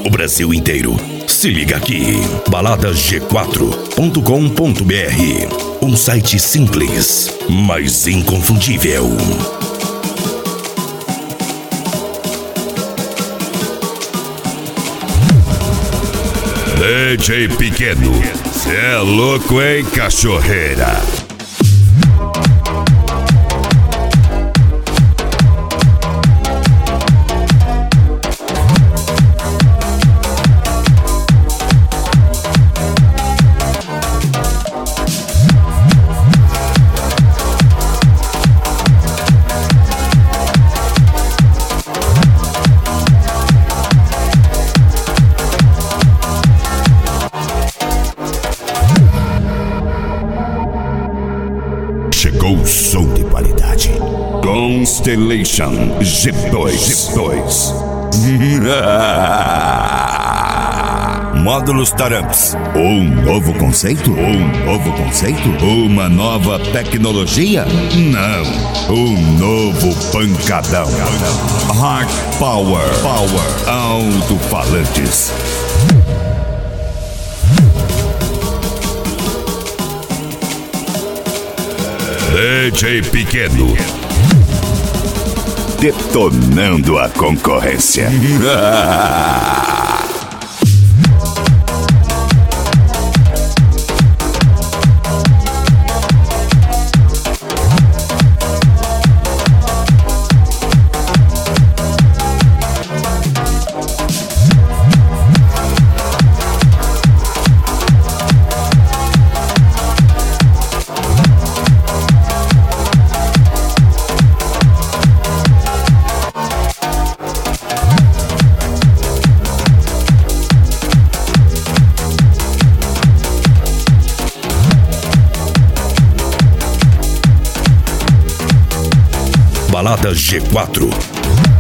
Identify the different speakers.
Speaker 1: o Brasil inteiro. Se liga aqui, baladasg4.com.br. Um site simples, mas inconfundível. DJ Pequeno, cê é louco, hein, cachorreira? Chegou o som de qualidade. Constellation G2. Módulos Taramps. Um novo conceito? Uma nova tecnologia? Não. Um novo pancadão. Hard Power. Alto-falantes. DJ Pequeno, detonando a concorrência. Balada G4.